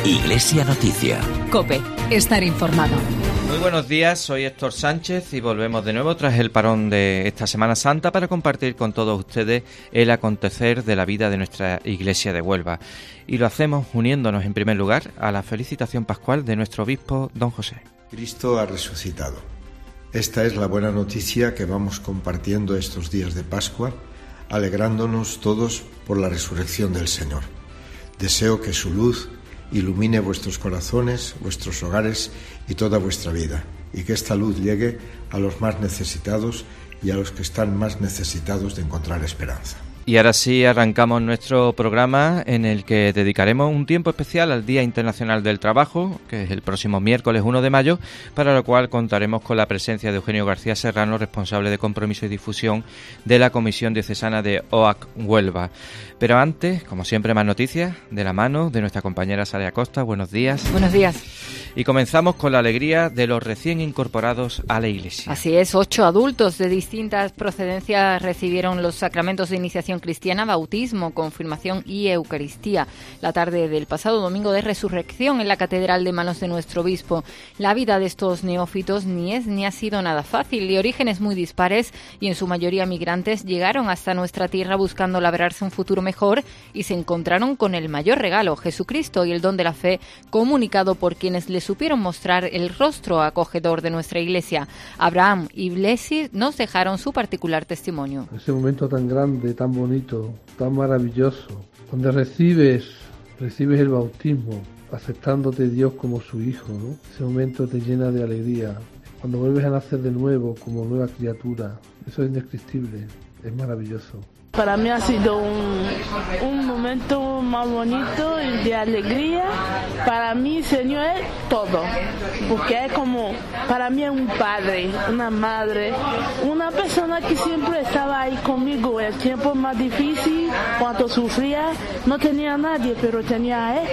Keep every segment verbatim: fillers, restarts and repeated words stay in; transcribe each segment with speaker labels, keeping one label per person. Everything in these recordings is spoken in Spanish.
Speaker 1: Iglesia Noticia.
Speaker 2: COPE, estar informado.
Speaker 3: Muy buenos días, soy Héctor Sánchez y volvemos de nuevo tras el parón de esta Semana Santa para compartir con todos ustedes el acontecer de la vida de nuestra Iglesia de Huelva. Y lo hacemos uniéndonos en primer lugar a la felicitación pascual de nuestro obispo, don José.
Speaker 4: Cristo ha resucitado. Esta es la buena noticia que vamos compartiendo estos días de Pascua, alegrándonos todos por la resurrección del Señor. Deseo que su luz ilumine vuestros corazones, vuestros hogares y toda vuestra vida, y que esta luz llegue a los más necesitados y a los que están más necesitados de encontrar esperanza.
Speaker 3: Y ahora sí arrancamos nuestro programa en el que dedicaremos un tiempo especial al Día Internacional del Trabajo, que es el próximo miércoles uno de mayo, para lo cual contaremos con la presencia de Eugenio García Serrano, responsable de compromiso y difusión de la Comisión Diocesana de O A C Huelva. Pero antes, como siempre, más noticias de la mano de nuestra compañera Sara Acosta. Buenos días.
Speaker 2: Buenos días.
Speaker 3: Y comenzamos con la alegría de los recién incorporados a la Iglesia.
Speaker 2: Así es, ocho adultos de distintas procedencias recibieron los sacramentos de iniciación cristiana, bautismo, confirmación y Eucaristía la tarde del pasado domingo de Resurrección en la Catedral de manos de nuestro obispo. La vida de estos neófitos ni es ni ha sido nada fácil. De orígenes muy dispares y en su mayoría migrantes, llegaron hasta nuestra tierra buscando labrarse un futuro mejor y se encontraron con el mayor regalo, Jesucristo, y el don de la fe comunicado por quienes le supieron mostrar el rostro acogedor de nuestra Iglesia. Abraham y Blesi nos dejaron su particular testimonio.
Speaker 5: Ese momento tan grande, tan bonito, tan maravilloso, donde recibes, recibes el bautismo, aceptándote Dios como su hijo, ¿no? Ese momento te llena de alegría. Cuando vuelves a nacer de nuevo como nueva criatura, eso es indescriptible, es maravilloso.
Speaker 6: Para mí ha sido un, un momento más bonito y de alegría. Para mí, Señor, es todo. Porque es como, para mí es un padre, una madre, una persona que siempre estaba ahí conmigo. El tiempo más difícil, cuando sufría, no tenía a nadie, pero tenía a él.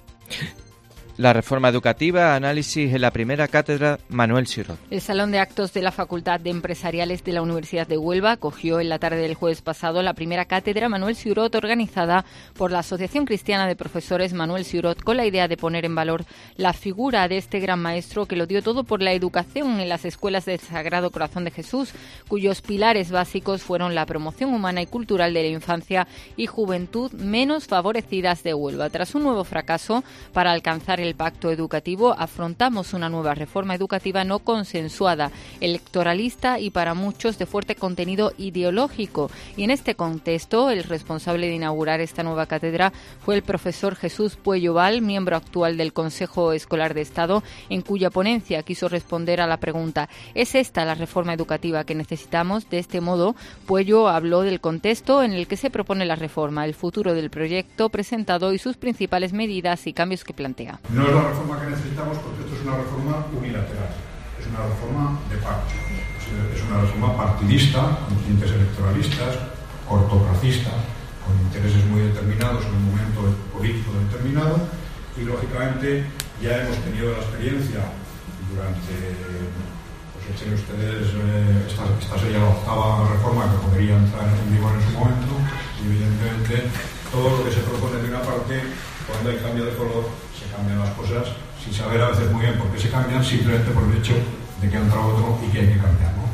Speaker 3: La reforma educativa, análisis en la primera cátedra Manuel Sirot.
Speaker 2: El Salón de Actos de la Facultad de Empresariales de la Universidad de Huelva acogió en la tarde del jueves pasado la primera cátedra Manuel Sirot organizada por la Asociación Cristiana de Profesores Manuel Sirot, con la idea de poner en valor la figura de este gran maestro que lo dio todo por la educación en las escuelas del Sagrado Corazón de Jesús, cuyos pilares básicos fueron la promoción humana y cultural de la infancia y juventud menos favorecidas de Huelva. Tras un nuevo fracaso para alcanzar el pacto educativo, afrontamos una nueva reforma educativa no consensuada, electoralista y para muchos de fuerte contenido ideológico. Y en este contexto, el responsable de inaugurar esta nueva cátedra fue el profesor Jesús Puello Val, miembro actual del Consejo Escolar de Estado, en cuya ponencia quiso responder a la pregunta: ¿es esta la reforma educativa que necesitamos? De este modo, Puello habló del contexto en el que se propone la reforma, el futuro del proyecto presentado y sus principales medidas y cambios que plantea.
Speaker 7: No es la reforma que necesitamos porque esto es una reforma unilateral, es una reforma de parte, es una reforma partidista, con tintes electoralistas, cortoplacista, con intereses muy determinados en un momento político determinado, y lógicamente ya hemos tenido la experiencia durante, pues echen ustedes, eh, esta, esta sería la octava reforma que podría entrar en vigor en su momento, y evidentemente todo lo que se propone de una parte, cuando hay cambio de color, se cambian las cosas sin saber a veces muy bien por qué se cambian, simplemente por el hecho de que ha entrado otro y que hay que cambiar, ¿no?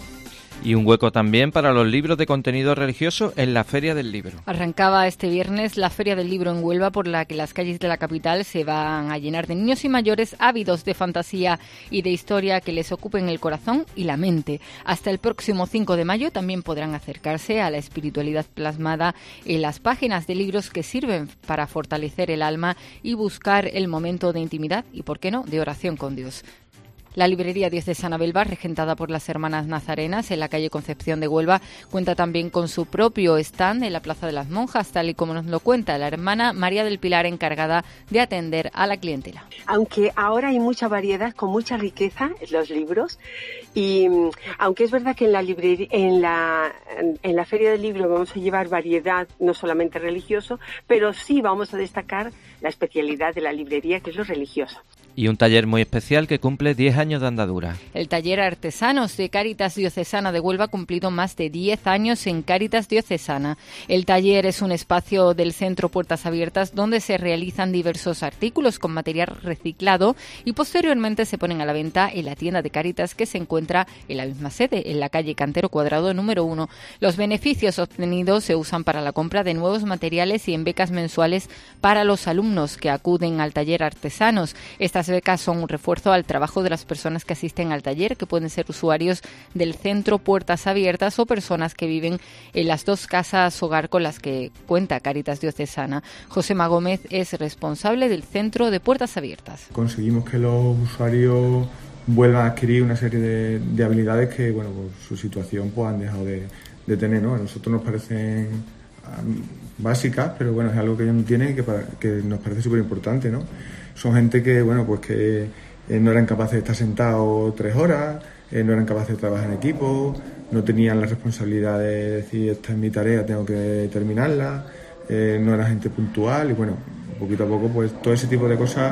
Speaker 3: Y un hueco también para los libros de contenido religioso en la Feria del Libro.
Speaker 2: Arrancaba este viernes la Feria del Libro en Huelva, por la que las calles de la capital se van a llenar de niños y mayores ávidos de fantasía y de historia que les ocupen el corazón y la mente. Hasta el próximo cinco de mayo también podrán acercarse a la espiritualidad plasmada en las páginas de libros que sirven para fortalecer el alma y buscar el momento de intimidad y, por qué no, de oración con Dios. La librería diocesana Belva, regentada por las Hermanas Nazarenas en la calle Concepción de Huelva, cuenta también con su propio stand en la Plaza de las Monjas, tal y como nos lo cuenta la hermana María del Pilar, encargada de atender a la clientela.
Speaker 8: Aunque ahora hay mucha variedad, con mucha riqueza en los libros, y aunque es verdad que en la librería, en la, en la Feria del Libro vamos a llevar variedad, no solamente religioso, pero sí vamos a destacar la especialidad de la librería, que es lo religioso.
Speaker 3: Y un taller muy especial que cumple diez años años de andadura.
Speaker 2: El taller Artesanos de Cáritas Diocesana de Huelva ha cumplido más de diez años en Cáritas Diocesana. El taller es un espacio del Centro Puertas Abiertas donde se realizan diversos artículos con material reciclado y posteriormente se ponen a la venta en la tienda de Cáritas que se encuentra en la misma sede, en la calle Cantero Cuadrado número uno. Los beneficios obtenidos se usan para la compra de nuevos materiales y en becas mensuales para los alumnos que acuden al taller Artesanos. Estas becas son un refuerzo al trabajo de las personas que asisten al taller, que pueden ser usuarios del Centro Puertas Abiertas o personas que viven en las dos casas hogar con las que cuenta Cáritas Diocesana. Josema Gómez es responsable del Centro de Puertas Abiertas.
Speaker 1: Conseguimos que los usuarios vuelvan a adquirir una serie de, de habilidades que, bueno, por su situación pues han dejado de, de tener, ¿no? A nosotros nos parecen um, básicas, pero bueno, es algo que ellos no tienen y que, para, que nos parece súper importante, ¿no? Son gente que, bueno, pues que eh, no eran capaces de estar sentados tres horas, eh, no eran capaces de trabajar en equipo, no tenían la responsabilidad de decir, esta es mi tarea, tengo que terminarla, eh, no era gente puntual y, bueno, poquito a poco, pues todo ese tipo de cosas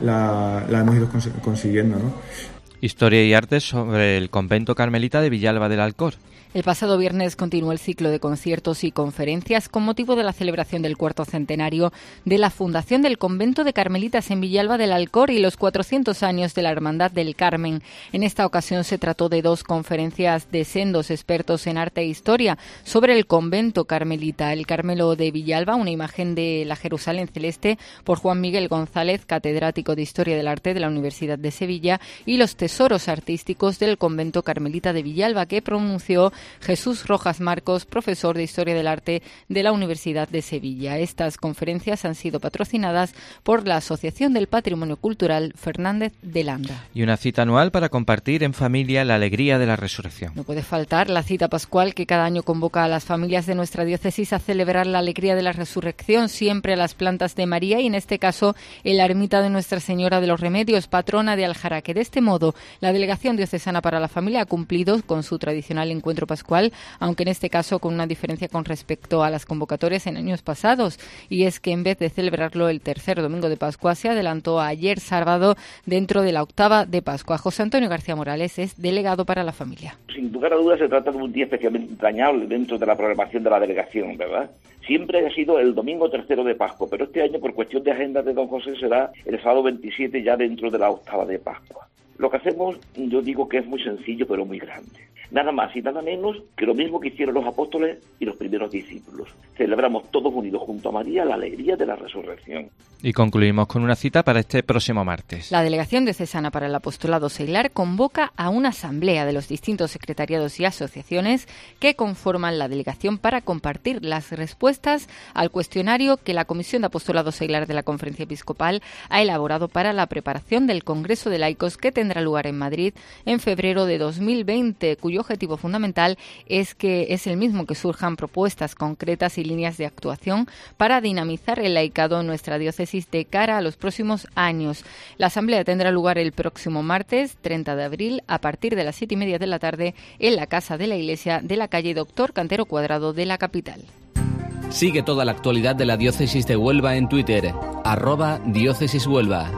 Speaker 1: la, la hemos ido cons- consiguiendo, ¿no?
Speaker 3: Historia y arte sobre el convento carmelita de Villalba del Alcor.
Speaker 2: El pasado viernes continuó el ciclo de conciertos y conferencias con motivo de la celebración del cuarto centenario de la fundación del convento de Carmelitas en Villalba del Alcor y los cuatrocientos años de la Hermandad del Carmen. En esta ocasión se trató de dos conferencias de sendos expertos en arte e historia sobre el convento carmelita. El Carmelo de Villalba, una imagen de la Jerusalén celeste, por Juan Miguel González, catedrático de Historia del Arte de la Universidad de Sevilla, y los tesoros artísticos del convento carmelita de Villalba, que pronunció Jesús Rojas Marcos, profesor de Historia del Arte de la Universidad de Sevilla. Estas conferencias han sido patrocinadas por la Asociación del Patrimonio Cultural Fernández de Landa.
Speaker 3: Y una cita anual para compartir en familia la alegría de la resurrección.
Speaker 2: No puede faltar la cita pascual que cada año convoca a las familias de nuestra diócesis a celebrar la alegría de la resurrección, siempre a las plantas de María y en este caso en la ermita de Nuestra Señora de los Remedios, patrona de Aljaraque. De este modo, la Delegación Diocesana para la Familia ha cumplido con su tradicional encuentro pascual, aunque en este caso con una diferencia con respecto a las convocatorias en años pasados, y es que en vez de celebrarlo el tercer domingo de Pascua, se adelantó a ayer sábado dentro de la octava de Pascua. José Antonio García Morales es delegado para la familia.
Speaker 9: Sin lugar a dudas se trata de un día especialmente entrañable dentro de la programación de la delegación, ¿verdad? Siempre ha sido el domingo tercero de Pascua, pero este año por cuestión de agenda de don José será el sábado veintisiete ya dentro de la octava de Pascua. Lo que hacemos, yo digo que es muy sencillo, pero muy grande. Nada más y nada menos que lo mismo que hicieron los apóstoles y los primeros discípulos. Celebramos todos unidos junto a María la alegría de la resurrección.
Speaker 3: Y concluimos con una cita para este próximo martes.
Speaker 2: La Delegación Diocesana para el Apostolado Seglar convoca a una asamblea de los distintos secretariados y asociaciones que conforman la delegación para compartir las respuestas al cuestionario que la Comisión de Apostolado Seglar de la Conferencia Episcopal ha elaborado para la preparación del Congreso de Laicos que tendrá lugar en Madrid en febrero de dos mil veinte, cuyo objetivo fundamental es que es el mismo que surjan propuestas concretas y líneas de actuación para dinamizar el laicado en nuestra diócesis de cara a los próximos años. La asamblea tendrá lugar el próximo martes treinta de abril a partir de las siete y media de la tarde en la Casa de la Iglesia de la calle Doctor Cantero Cuadrado de la capital.
Speaker 10: Sigue toda la actualidad de la diócesis de Huelva en Twitter, arroba diócesis Huelva.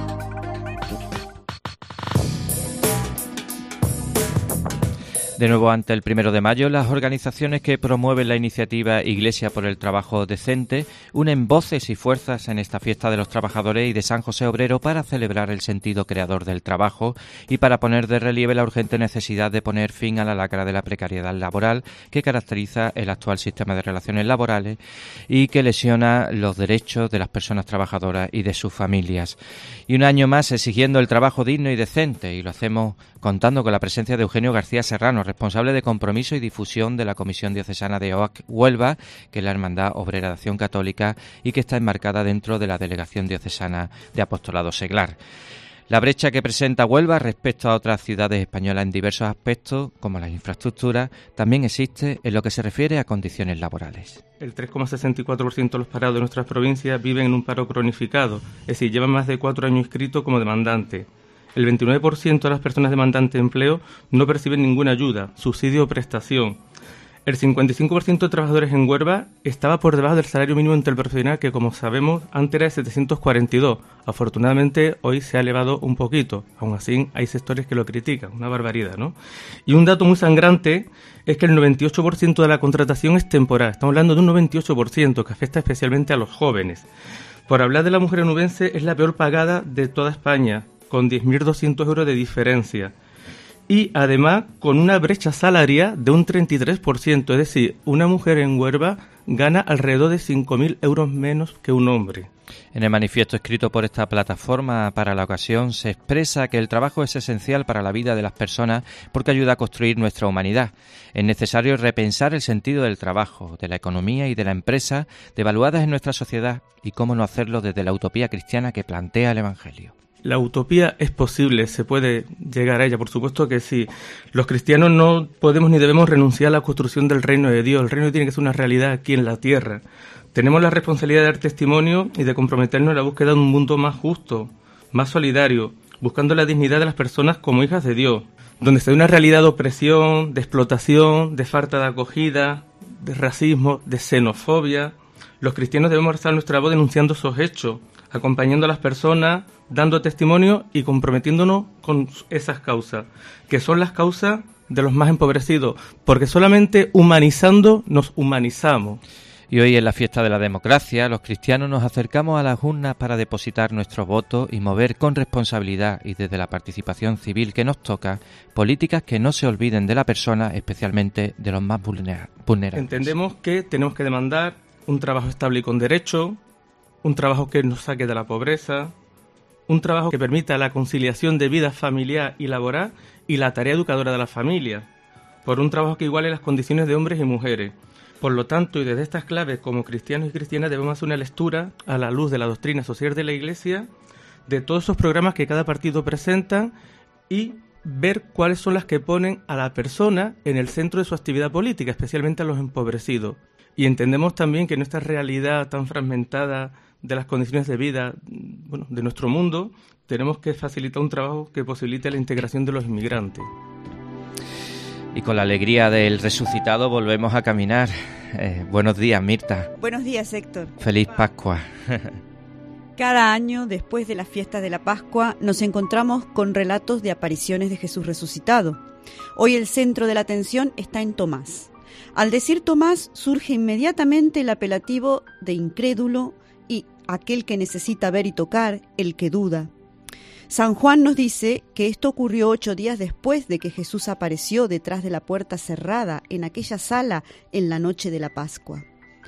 Speaker 3: De nuevo, ante el primero de mayo, las organizaciones que promueven la iniciativa Iglesia por el Trabajo Decente unen voces y fuerzas en esta fiesta de los trabajadores y de San José Obrero para celebrar el sentido creador del trabajo y para poner de relieve la urgente necesidad de poner fin a la lacra de la precariedad laboral que caracteriza el actual sistema de relaciones laborales y que lesiona los derechos de las personas trabajadoras y de sus familias. Y un año más exigiendo el trabajo digno y decente, y lo hacemos contando con la presencia de Eugenio García Serrano, responsable de compromiso y difusión de la Comisión Diocesana de O A C Huelva, que es la Hermandad Obrera de Acción Católica y que está enmarcada dentro de la Delegación Diocesana de Apostolado Seglar. La brecha que presenta Huelva respecto a otras ciudades españolas en diversos aspectos, como las infraestructuras, también existe en lo que se refiere a condiciones laborales.
Speaker 11: El tres coma sesenta y cuatro por ciento de los parados de nuestras provincias viven en un paro cronificado, es decir, llevan más de cuatro años inscritos como demandantes. El veintinueve por ciento de las personas demandantes de empleo no perciben ninguna ayuda, subsidio o prestación. El cincuenta y cinco por ciento de trabajadores en Huelva estaba por debajo del salario mínimo interprofesional, que como sabemos antes era de setecientos cuarenta y dos. Afortunadamente hoy se ha elevado un poquito, aún así hay sectores que lo critican, una barbaridad, ¿no? Y un dato muy sangrante es que el noventa y ocho por ciento de la contratación es temporal. Estamos hablando de un noventa y ocho por ciento que afecta especialmente a los jóvenes. Por hablar de la mujer onubense, es la peor pagada de toda España, con diez mil doscientos euros de diferencia. Y además con una brecha salarial de un treinta y tres por ciento, es decir, una mujer en Huelva gana alrededor de cinco mil euros menos que un hombre.
Speaker 3: En el manifiesto escrito por esta plataforma para la ocasión se expresa que el trabajo es esencial para la vida de las personas porque ayuda a construir nuestra humanidad. Es necesario repensar el sentido del trabajo, de la economía y de la empresa devaluadas en nuestra sociedad y cómo no hacerlo desde la utopía cristiana que plantea el Evangelio.
Speaker 11: La utopía es posible, se puede llegar a ella, por supuesto que sí. Los cristianos no podemos ni debemos renunciar a la construcción del reino de Dios. El reino tiene que ser una realidad aquí en la tierra. Tenemos la responsabilidad de dar testimonio y de comprometernos en la búsqueda de un mundo más justo, más solidario, buscando la dignidad de las personas como hijas de Dios, donde se da una realidad de opresión, de explotación, de falta de acogida, de racismo, de xenofobia. Los cristianos debemos alzar nuestra voz denunciando esos hechos, acompañando a las personas, dando testimonio y comprometiéndonos con esas causas, que son las causas de los más empobrecidos, porque solamente humanizando nos humanizamos.
Speaker 3: Y hoy en la fiesta de la democracia, los cristianos nos acercamos a las urnas para depositar nuestros votos y mover con responsabilidad y desde la participación civil que nos toca, políticas que no se olviden de la persona, especialmente de los más vulnerables.
Speaker 11: Entendemos que tenemos que demandar un trabajo estable y con derecho, un trabajo que nos saque de la pobreza, un trabajo que permita la conciliación de vida familiar y laboral y la tarea educadora de la familia, por un trabajo que iguale las condiciones de hombres y mujeres. Por lo tanto, y desde estas claves, como cristianos y cristianas, debemos hacer una lectura a la luz de la doctrina social de la Iglesia, de todos esos programas que cada partido presenta y ver cuáles son las que ponen a la persona en el centro de su actividad política, especialmente a los empobrecidos. Y entendemos también que en esta realidad tan fragmentada de las condiciones de vida, bueno, de nuestro mundo, tenemos que facilitar un trabajo que posibilite la integración de los inmigrantes.
Speaker 3: Y con la alegría del resucitado volvemos a caminar. Eh, buenos días, Mirta.
Speaker 12: Buenos días, Héctor.
Speaker 3: Feliz Pascua.
Speaker 12: Cada año, después de la fiesta de la Pascua, nos encontramos con relatos de apariciones de Jesús resucitado. Hoy el centro de la atención está en Tomás. Al decir Tomás, surge inmediatamente el apelativo de incrédulo y aquel que necesita ver y tocar, el que duda. San Juan nos dice que esto ocurrió ocho días después de que Jesús apareció detrás de la puerta cerrada en aquella sala en la noche de la Pascua.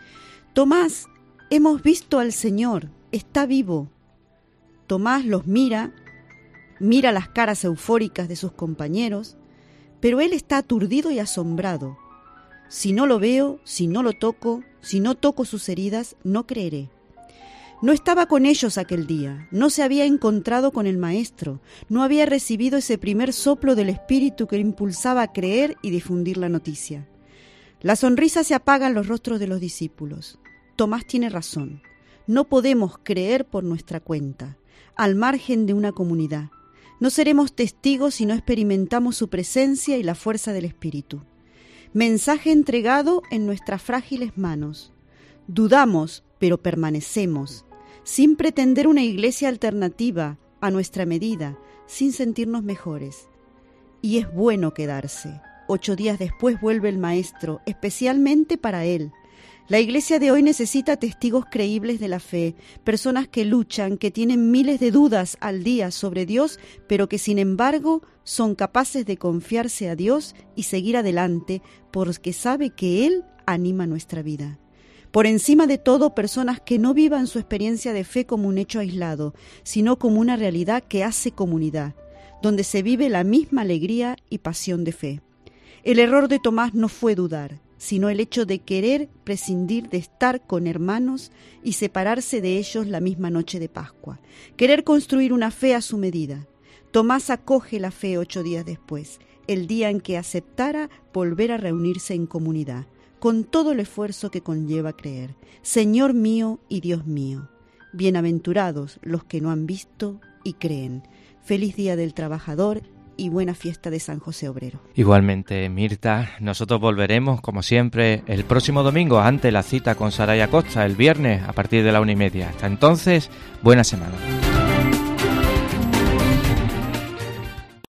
Speaker 12: Tomás, hemos visto al Señor, está vivo. Tomás los mira, mira las caras eufóricas de sus compañeros, pero él está aturdido y asombrado. Si no lo veo, si no lo toco, si no toco sus heridas, no creeré. No estaba con ellos aquel día, no se había encontrado con el Maestro, no había recibido ese primer soplo del Espíritu que le impulsaba a creer y difundir la noticia. La sonrisa se apaga en los rostros de los discípulos. Tomás tiene razón, no podemos creer por nuestra cuenta, al margen de una comunidad. No seremos testigos si no experimentamos su presencia y la fuerza del Espíritu. Mensaje entregado en nuestras frágiles manos. Dudamos, pero permanecemos, sin pretender una iglesia alternativa a nuestra medida, sin sentirnos mejores. Y es bueno quedarse. Ocho días después vuelve el Maestro, especialmente para él. La iglesia de hoy necesita testigos creíbles de la fe, personas que luchan, que tienen miles de dudas al día sobre Dios, pero que sin embargo son capaces de confiarse a Dios y seguir adelante, porque sabe que Él anima nuestra vida. Por encima de todo, personas que no vivan su experiencia de fe como un hecho aislado, sino como una realidad que hace comunidad, donde se vive la misma alegría y pasión de fe. El error de Tomás no fue dudar, sino el hecho de querer prescindir de estar con hermanos y separarse de ellos la misma noche de Pascua, querer construir una fe a su medida. Tomás acoge la fe ocho días después, el día en que aceptara volver a reunirse en comunidad, con todo el esfuerzo que conlleva creer. Señor mío y Dios mío, bienaventurados los que no han visto y creen. Feliz Día del Trabajador y buena fiesta de San José Obrero.
Speaker 3: Igualmente, Mirta, nosotros volveremos, como siempre, el próximo domingo, ante la cita con Saraya Costa, el viernes, a partir de la una y media. Hasta entonces, buena semana.